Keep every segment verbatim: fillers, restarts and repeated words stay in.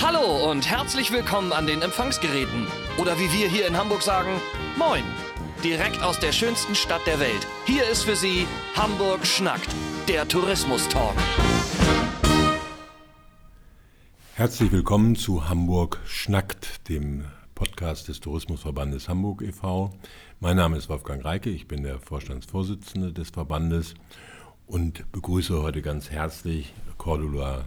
Hallo und herzlich willkommen an den Empfangsgeräten. Oder wie wir hier in Hamburg sagen, Moin. Direkt aus der schönsten Stadt der Welt. Hier ist für Sie Hamburg schnackt, der Tourismus-Talk. Herzlich willkommen zu Hamburg schnackt, dem Podcast des Tourismusverbandes Hamburg e V Mein Name ist Wolfgang Reike, ich bin der Vorstandsvorsitzende des Verbandes und begrüße heute ganz herzlich Cordula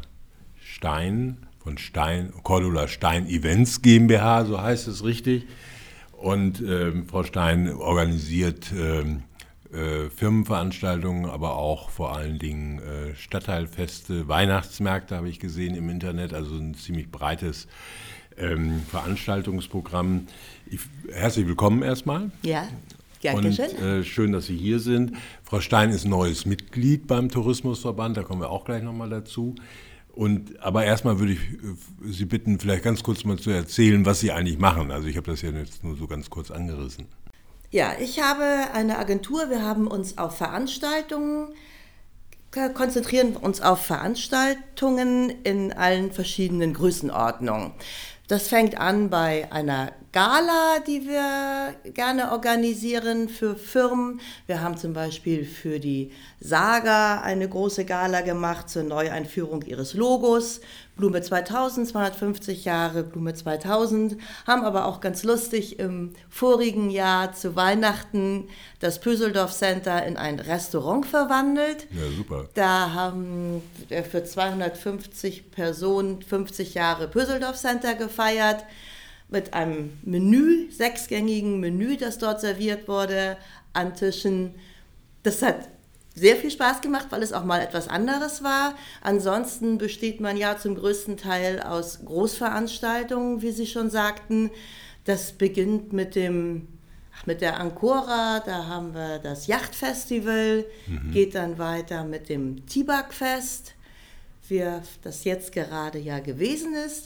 Stein von Stein, Cordula Stein Events GmbH, so heißt es richtig. Und äh, Frau Stein organisiert äh, äh, Firmenveranstaltungen, aber auch vor allen Dingen äh, Stadtteilfeste, Weihnachtsmärkte habe ich gesehen im Internet, also ein ziemlich breites ähm, Veranstaltungsprogramm. Ich, herzlich willkommen erstmal. Ja, gerne schön. Und äh, schön, dass Sie hier sind. Frau Stein ist neues Mitglied beim Tourismusverband, da kommen wir auch gleich nochmal dazu. Und, aber erstmal würde ich Sie bitten, vielleicht ganz kurz mal zu erzählen, was Sie eigentlich machen. Also ich habe das ja jetzt nur so ganz kurz angerissen. Ja, ich habe eine Agentur, wir haben uns auf Veranstaltungen, konzentrieren uns auf Veranstaltungen in allen verschiedenen Größenordnungen. Das fängt an bei einer Gala, die wir gerne organisieren für Firmen. Wir haben zum Beispiel für die Saga eine große Gala gemacht zur Neueinführung ihres Logos. Blume zweitausend, zweihundertfünfzig Jahre Blume zweitausend, haben aber auch ganz lustig im vorigen Jahr zu Weihnachten das Pöseldorf Center in ein Restaurant verwandelt. Ja, super. Da haben wir für zweihundertfünfzig Personen fünfzig Jahre Pöseldorf Center gefeiert. Mit einem Menü, sechsgängigen Menü, das dort serviert wurde, an Tischen. Das hat sehr viel Spaß gemacht, weil es auch mal etwas anderes war. Ansonsten besteht man ja zum größten Teil aus Großveranstaltungen, wie Sie schon sagten. Das beginnt mit dem, mit der Ancora, da haben wir das Yachtfestival, mhm. geht dann weiter mit dem Tibak-Fest, wir, das jetzt gerade ja gewesen ist.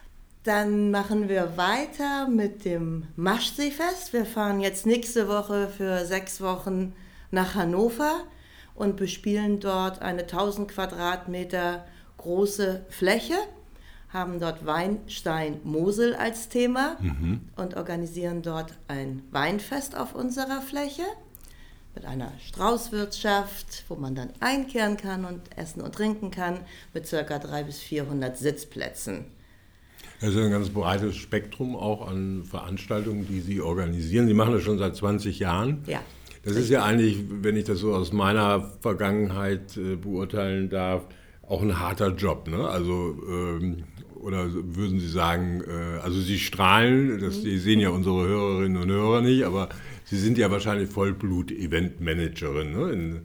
Dann machen wir weiter mit dem Maschseefest. Wir fahren jetzt nächste Woche für sechs Wochen nach Hannover und bespielen dort eine tausend Quadratmeter große Fläche, haben dort Weinstein-Mosel als Thema mhm. und organisieren dort ein Weinfest auf unserer Fläche mit einer Straußwirtschaft, wo man dann einkehren kann und essen und trinken kann, mit ca. dreihundert bis vierhundert Sitzplätzen. Das ist ein ganz breites Spektrum auch an Veranstaltungen, die Sie organisieren. Sie machen das schon seit zwanzig Jahren. Ja. Das ist ja eigentlich, wenn ich das so aus meiner Vergangenheit äh, beurteilen darf, auch ein harter Job, ne? Also, ähm, oder würden Sie sagen, äh, also Sie strahlen, das, Sie sehen ja unsere Hörerinnen und Hörer nicht, aber Sie sind ja wahrscheinlich Vollblut-Event-Managerin, ne? In,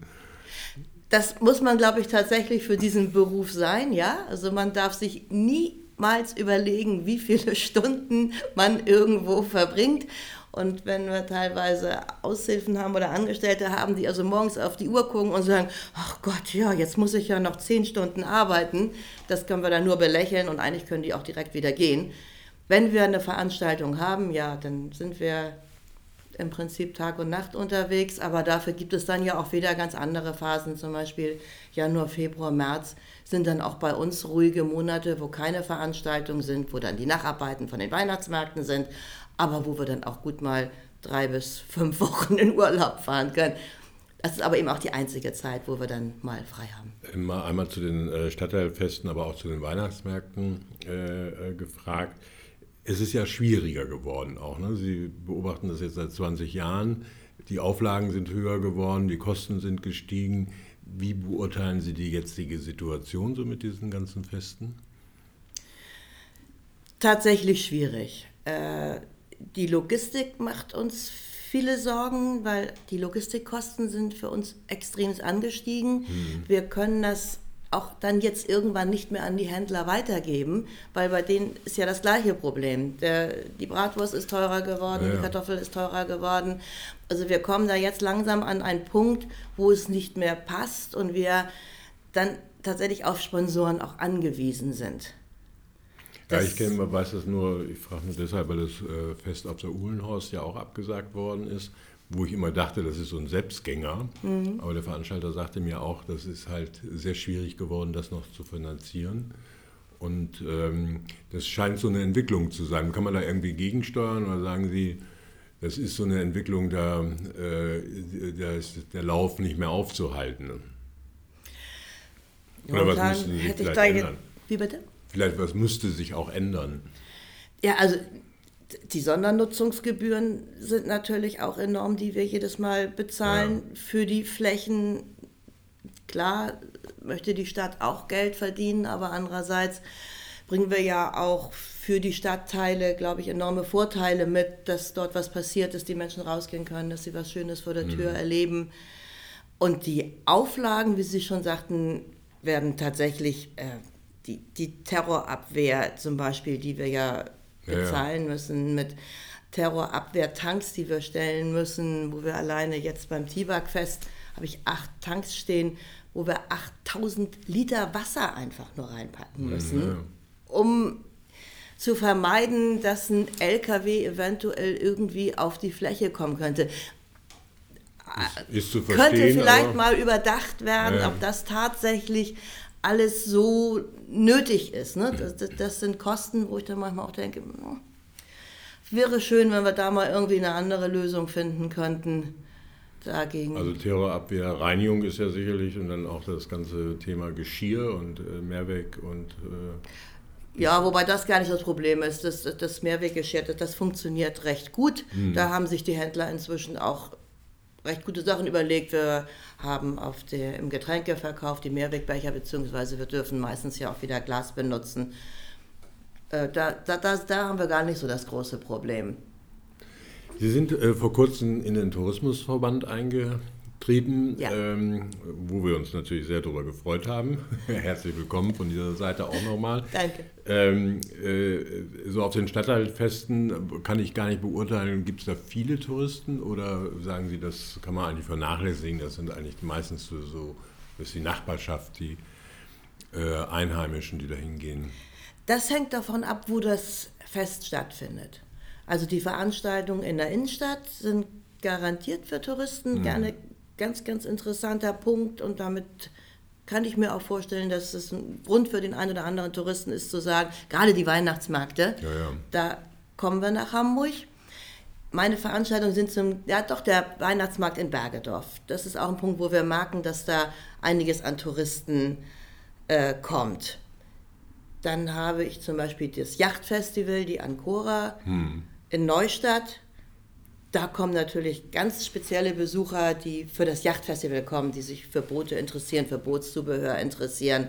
das muss man, glaube ich, tatsächlich für diesen Beruf sein, ja. Also man darf sich nie mal überlegen, wie viele Stunden man irgendwo verbringt. Und wenn wir teilweise Aushilfen haben oder Angestellte haben, die also morgens auf die Uhr gucken und sagen, ach Gott, ja, jetzt muss ich ja noch zehn Stunden arbeiten, das können wir dann nur belächeln und eigentlich können die auch direkt wieder gehen. Wenn wir eine Veranstaltung haben, ja, dann sind wir im Prinzip Tag und Nacht unterwegs, aber dafür gibt es dann ja auch wieder ganz andere Phasen, zum Beispiel Januar, Februar, März sind dann auch bei uns ruhige Monate, wo keine Veranstaltungen sind, wo dann die Nacharbeiten von den Weihnachtsmärkten sind, aber wo wir dann auch gut mal drei bis fünf Wochen in Urlaub fahren können. Das ist aber eben auch die einzige Zeit, wo wir dann mal frei haben. Immer einmal zu den Stadtteilfesten, aber auch zu den Weihnachtsmärkten äh, gefragt. Es ist ja schwieriger geworden auch, ne? Sie beobachten das jetzt seit zwanzig Jahren. Die Auflagen sind höher geworden, die Kosten sind gestiegen. Wie beurteilen Sie die jetzige Situation so mit diesen ganzen Festen? Tatsächlich schwierig. Äh, die Logistik macht uns viele Sorgen, weil die Logistikkosten sind für uns extrem angestiegen. Mhm. Wir können das auch dann jetzt irgendwann nicht mehr an die Händler weitergeben, weil bei denen ist ja das gleiche Problem. Der, die Bratwurst ist teurer geworden, ja, ja. Die Kartoffel ist teurer geworden. Also wir kommen da jetzt langsam an einen Punkt, wo es nicht mehr passt und wir dann tatsächlich auf Sponsoren auch angewiesen sind. Das ja, ich kenne, man weiß das nur, ich frage nur deshalb, weil das äh, Fest auf der Uhlenhorst ja auch abgesagt worden ist, wo ich immer dachte, das ist so ein Selbstgänger. Mhm. Aber der Veranstalter sagte mir auch, das ist halt sehr schwierig geworden, das noch zu finanzieren. Und ähm, das scheint so eine Entwicklung zu sein. Kann man da irgendwie gegensteuern oder sagen Sie, das ist so eine Entwicklung, da, äh, da ist der Lauf nicht mehr aufzuhalten? Oder was müsste sich hätte vielleicht ich da ändern? Wie bitte? Vielleicht was müsste sich auch ändern? Ja, also die Sondernutzungsgebühren sind natürlich auch enorm, die wir jedes Mal bezahlen Ja. für die Flächen. Klar möchte die Stadt auch Geld verdienen, aber andererseits bringen wir ja auch für die Stadtteile, glaube ich, enorme Vorteile mit, dass dort was passiert ist, die Menschen rausgehen können, dass sie was Schönes vor der Tür Mhm. erleben. Und die Auflagen, wie Sie schon sagten, werden tatsächlich, äh, die, die Terrorabwehr zum Beispiel, die wir ja bezahlen müssen, mit Terrorabwehrtanks, die wir stellen müssen, wo wir alleine jetzt beim Tibak-Fest, habe ich acht Tanks stehen, wo wir achttausend Liter Wasser einfach nur reinpacken müssen, Ja. um zu vermeiden, dass ein L K W eventuell irgendwie auf die Fläche kommen könnte. Ist, ist zu verstehen, Könnte vielleicht aber, mal überdacht werden, Ja. ob das tatsächlich alles so nötig ist. Ne? Das, das, das sind Kosten, wo ich dann manchmal auch denke, hm, wäre schön, wenn wir da mal irgendwie eine andere Lösung finden könnten dagegen. Also Terrorabwehr, Reinigung ist ja sicherlich und dann auch das ganze Thema Geschirr und äh, Mehrweg und äh, Ja, wobei das gar nicht das Problem ist. Das, das Mehrweggeschirr, das, das funktioniert recht gut. Mhm. Da haben sich die Händler inzwischen auch recht gute Sachen überlegt. Wir haben auf der, im Getränkeverkauf die Mehrwegbecher, beziehungsweise wir dürfen meistens ja auch wieder Glas benutzen. Äh, da, da, da, da haben wir gar nicht so das große Problem. Sie sind äh, vor kurzem in den Tourismusverband eingetreten, Ja. ähm, wo wir uns natürlich sehr darüber gefreut haben. Herzlich willkommen von dieser Seite auch nochmal. Danke. Ähm, äh, so auf den Stadtteilfesten kann ich gar nicht beurteilen, gibt es da viele Touristen oder sagen Sie, das kann man eigentlich vernachlässigen, das sind eigentlich meistens so, so das ist die Nachbarschaft, die äh, Einheimischen, die da hingehen. Das hängt davon ab, wo das Fest stattfindet. Also die Veranstaltungen in der Innenstadt sind garantiert für Touristen, Mhm. gerne ganz, ganz interessanter Punkt und damit kann ich mir auch vorstellen, dass es ein Grund für den einen oder anderen Touristen ist zu sagen, gerade die Weihnachtsmärkte, Ja, ja. da kommen wir nach Hamburg. Meine Veranstaltungen sind zum, ja doch der Weihnachtsmarkt in Bergedorf. Das ist auch ein Punkt, wo wir merken, dass da einiges an Touristen äh, kommt. Dann habe ich zum Beispiel das Yachtfestival, die Ancora Hm. in Neustadt. Da kommen natürlich ganz spezielle Besucher, die für das Yachtfestival kommen, die sich für Boote interessieren, für Bootszubehör interessieren.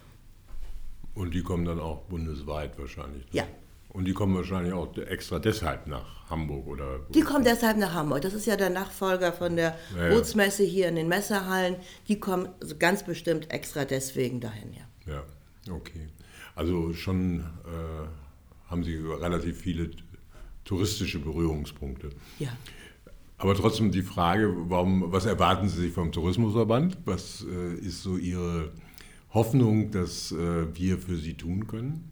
Und die kommen dann auch bundesweit wahrscheinlich. Ne? Ja. Und die kommen wahrscheinlich auch extra deshalb nach Hamburg, oder? Die kommen deshalb nach Hamburg. Das ist ja der Nachfolger von der Ja, ja. Bootsmesse hier in den Messehallen. Die kommen also ganz bestimmt extra deswegen dahin, ja. Ja, okay. Also schon äh, haben Sie relativ viele touristische Berührungspunkte. Ja. Aber trotzdem die Frage, warum, was erwarten Sie sich vom Tourismusverband? Was äh, ist so Ihre Hoffnung, dass äh, wir für Sie tun können?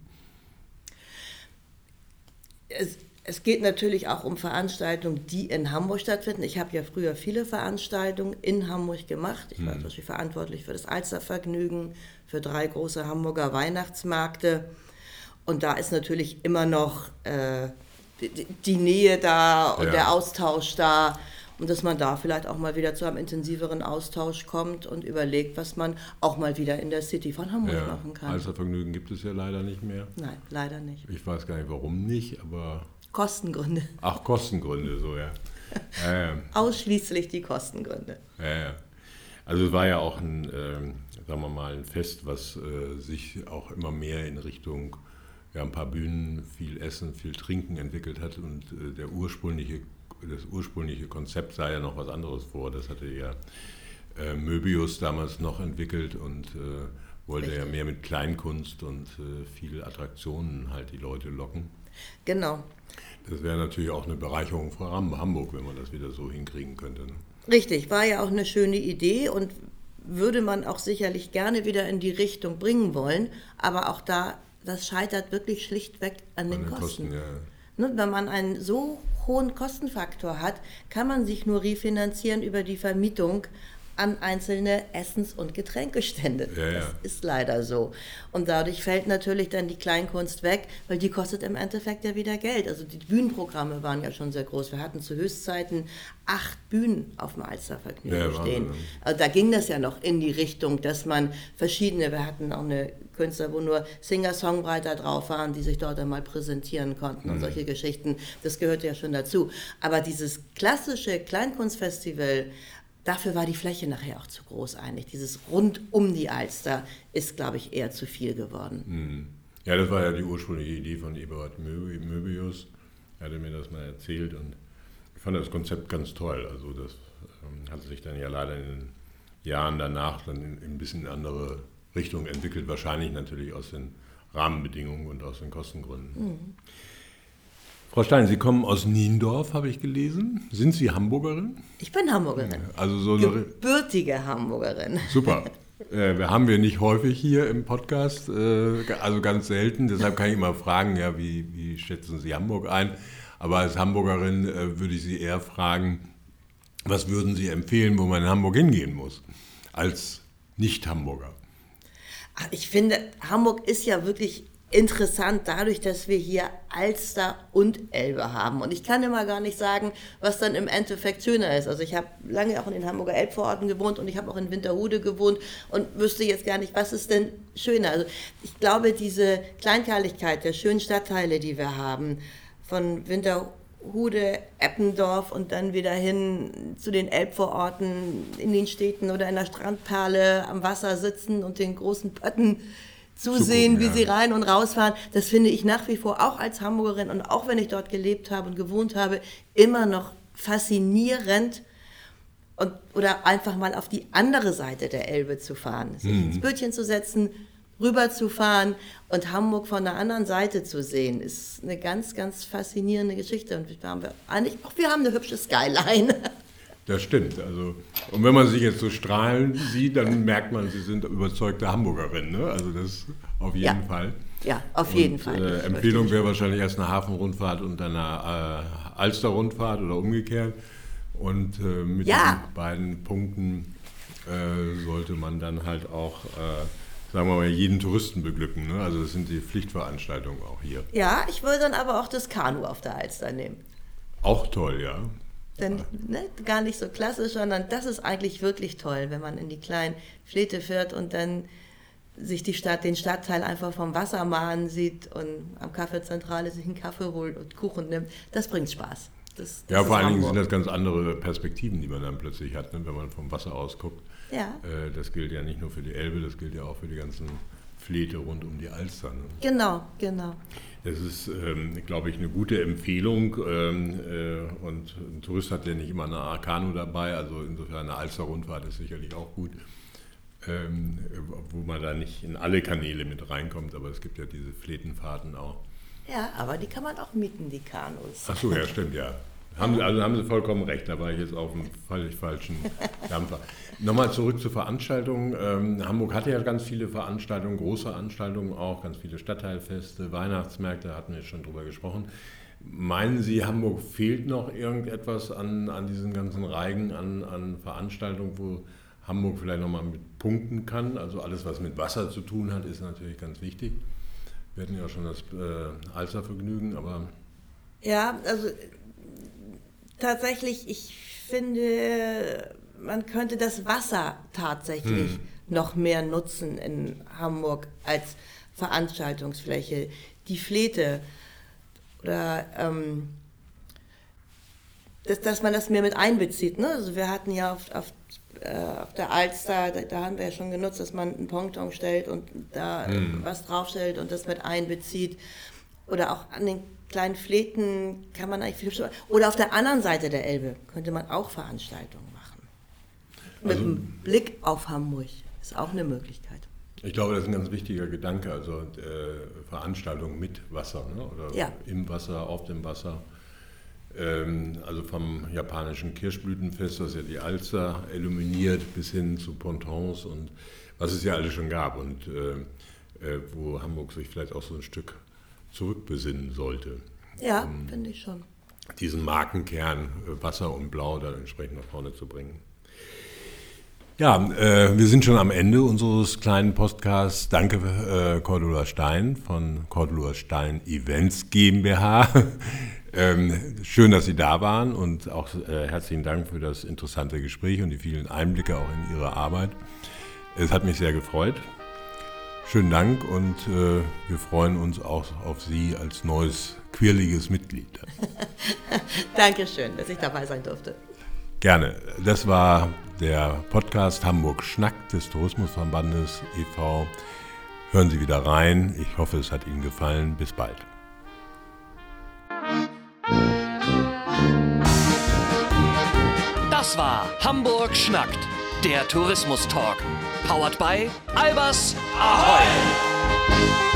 Es, es geht natürlich auch um Veranstaltungen, die in Hamburg stattfinden. Ich habe ja früher viele Veranstaltungen in Hamburg gemacht. Ich war zum Beispiel verantwortlich für das Alstervergnügen, für drei große Hamburger Weihnachtsmärkte. Und da ist natürlich immer noch äh, die, die Nähe da und Ja. der Austausch da. Und dass man da vielleicht auch mal wieder zu einem intensiveren Austausch kommt und überlegt, was man auch mal wieder in der City von Hamburg Ja, machen kann. Alstervergnügen gibt es ja leider nicht mehr. Nein, leider nicht. Ich weiß gar nicht, warum nicht, aber... Kostengründe. Ach, Kostengründe, so, ja. ja, ja. Ausschließlich die Kostengründe. Ja, ja. Also es war ja auch ein, ähm, sagen wir mal, ein Fest, was äh, sich auch immer mehr in Richtung, ja, ein paar Bühnen, viel Essen, viel Trinken entwickelt hat und äh, der ursprüngliche, das ursprüngliche Konzept sah ja noch was anderes vor. Das hatte ja äh, Möbius damals noch entwickelt und äh, wollte Richtig. ja mehr mit Kleinkunst und äh, viel Attraktionen halt die Leute locken. Genau. Das wäre natürlich auch eine Bereicherung für Hamburg, wenn man das wieder so hinkriegen könnte. Ne? Richtig, war ja auch eine schöne Idee und würde man auch sicherlich gerne wieder in die Richtung bringen wollen, aber auch da, das scheitert wirklich schlichtweg an den, An den Kosten. Kosten, ja. Ne, wenn man einen so hohen Kostenfaktor hat, kann man sich nur refinanzieren über die Vermietung an einzelne Essens- und Getränkestände. Ja, ja. Das ist leider so. Und dadurch fällt natürlich dann die Kleinkunst weg, weil die kostet im Endeffekt ja wieder Geld. Also die Bühnenprogramme waren ja schon sehr groß. Wir hatten zu Höchstzeiten acht Bühnen auf dem Alstervergnügen Ja, stehen. Wahnsinn. Also da ging das ja noch in die Richtung, dass man verschiedene, wir hatten auch eine Künstler, wo nur Singer-Songwriter drauf waren, die sich dort einmal präsentieren konnten mhm. und solche Geschichten. Das gehörte ja schon dazu. Aber dieses klassische Kleinkunstfestival, dafür war die Fläche nachher auch zu groß eigentlich. Dieses rund um die Alster ist, glaube ich, eher zu viel geworden. Ja, das war ja die ursprüngliche Idee von Eberhard Möbius. Er hatte mir das mal erzählt und ich fand das Konzept ganz toll. Also das ähm, hat sich dann ja leider in den Jahren danach dann in, in ein bisschen andere Richtung entwickelt. Wahrscheinlich natürlich aus den Rahmenbedingungen und aus den Kostengründen. Mhm. Frau Stein, Sie kommen aus Niendorf, habe ich gelesen. Sind Sie Hamburgerin? Ich bin Hamburgerin. Also so gebürtige Hamburgerin. Super. Äh, haben wir nicht häufig hier im Podcast, äh, also ganz selten. Deshalb kann ich immer fragen, ja, wie, wie schätzen Sie Hamburg ein? Aber als Hamburgerin äh, würde ich Sie eher fragen, was würden Sie empfehlen, wo man in Hamburg hingehen muss, als Nicht-Hamburger? Ich finde, Hamburg ist ja wirklich interessant dadurch, dass wir hier Alster und Elbe haben. Und ich kann immer gar nicht sagen, was dann im Endeffekt schöner ist. Also ich habe lange auch in den Hamburger Elbvororten gewohnt und ich habe auch in Winterhude gewohnt und wüsste jetzt gar nicht, was ist denn schöner. Also ich glaube, diese Kleinteiligkeit der schönen Stadtteile, die wir haben, von Winterhude, Eppendorf und dann wieder hin zu den Elbvororten in den Städten oder in der Strandperle am Wasser sitzen und den großen Pötten zusehen, gucken, wie ja. sie rein und rausfahren, das finde ich nach wie vor auch als Hamburgerin und auch wenn ich dort gelebt habe und gewohnt habe, immer noch faszinierend und, oder einfach mal auf die andere Seite der Elbe zu fahren, sich mhm. ins Bötchen zu setzen, rüber zu fahren und Hamburg von der anderen Seite zu sehen, ist eine ganz, ganz faszinierende Geschichte und wir haben, eigentlich, auch wir haben eine hübsche Skyline. Das stimmt. Also, und wenn man sich jetzt so strahlen sieht, dann merkt man, Sie sind überzeugte Hamburgerin. Ne? Also das auf jeden ja. Fall. Ja, auf jeden und, Fall. Äh, Empfehlung wäre wahrscheinlich erst eine Hafenrundfahrt und dann eine äh, Alsterrundfahrt oder umgekehrt. Und äh, mit ja. diesen beiden Punkten äh, sollte man dann halt auch, äh, sagen wir mal, jeden Touristen beglücken. Ne? Also das sind die Pflichtveranstaltungen auch hier. Ja, ich würde dann aber auch das Kanu auf der Alster nehmen. Auch toll, ja. Denn, ne, gar nicht so klassisch, sondern das ist eigentlich wirklich toll, wenn man in die kleinen Fläte fährt und dann sich die Stadt, den Stadtteil einfach vom Wasser mahnen sieht und am Kaffeezentrale sich einen Kaffee holt und Kuchen nimmt. Das bringt Spaß. Das, das ja, vor allen Dingen sind das ganz andere Perspektiven, die man dann plötzlich hat, ne, wenn man vom Wasser aus guckt. Ja. Äh, das gilt ja nicht nur für die Elbe, das gilt ja auch für die ganzen Fläte rund um die Alster. Ne? Genau, genau. Das ist, ähm, glaube ich, eine gute Empfehlung ähm, äh, und ein Tourist hat ja nicht immer eine Kanu dabei, also insofern eine Alster-Rundfahrt ist sicherlich auch gut, ähm, wo man da nicht in alle Kanäle mit reinkommt, aber es gibt ja diese Flätenfahrten auch. Ja, aber die kann man auch mieten, die Kanus. Ach so, ja, stimmt, ja. Haben Sie, also haben Sie vollkommen recht, da war ich jetzt auf einem völlig falschen Dampfer. Nochmal zurück zur Veranstaltung. Ähm, Hamburg hatte ja ganz viele Veranstaltungen, große Veranstaltungen auch, ganz viele Stadtteilfeste, Weihnachtsmärkte, hatten wir schon drüber gesprochen. Meinen Sie, Hamburg fehlt noch irgendetwas an, an diesen ganzen Reigen, an, an Veranstaltungen, wo Hamburg vielleicht nochmal mit punkten kann? Also alles, was mit Wasser zu tun hat, ist natürlich ganz wichtig. Wir hatten ja schon das äh, Alstervergnügen, aber... Ja, also... Tatsächlich, ich finde, man könnte das Wasser tatsächlich hm. noch mehr nutzen in Hamburg als Veranstaltungsfläche. Die Fläte oder ähm, dass, dass man das mehr mit einbezieht. Ne? Also wir hatten ja auf, auf, äh, auf der Alster, da, da haben wir ja schon genutzt, dass man einen Ponton stellt und da hm. was draufstellt und das mit einbezieht. Oder auch an den kleinen Fläten kann man eigentlich viel hübscher. Oder auf der anderen Seite der Elbe könnte man auch Veranstaltungen machen. Mit also, einem Blick auf Hamburg ist auch eine Möglichkeit. Ich glaube, das ist ein ganz wichtiger Gedanke, also äh, Veranstaltungen mit Wasser, ne? Oder ja. im Wasser, auf dem Wasser. Ähm, also vom japanischen Kirschblütenfest, das ja die Alster illuminiert, bis hin zu Pontons und was es ja alles schon gab und äh, äh, wo Hamburg sich vielleicht auch so ein Stück zurückbesinnen sollte. Ja, um finde ich schon. Diesen Markenkern Wasser und Blau dann entsprechend nach vorne zu bringen. Ja, äh, wir sind schon am Ende unseres kleinen Podcasts. Danke äh, Cordula Stein von Cordula Stein Events GmbH. ähm, schön, dass Sie da waren und auch äh, herzlichen Dank für das interessante Gespräch und die vielen Einblicke auch in Ihre Arbeit. Es hat mich sehr gefreut. Schönen Dank und äh, wir freuen uns auch auf Sie als neues quirliges Mitglied. Dankeschön, dass ich dabei sein durfte. Gerne. Das war der Podcast Hamburg Schnackt des Tourismusverbandes e V Hören Sie wieder rein. Ich hoffe, es hat Ihnen gefallen. Bis bald. Das war Hamburg Schnackt, der Tourismus-Talk. Powered by Albers Ahoi!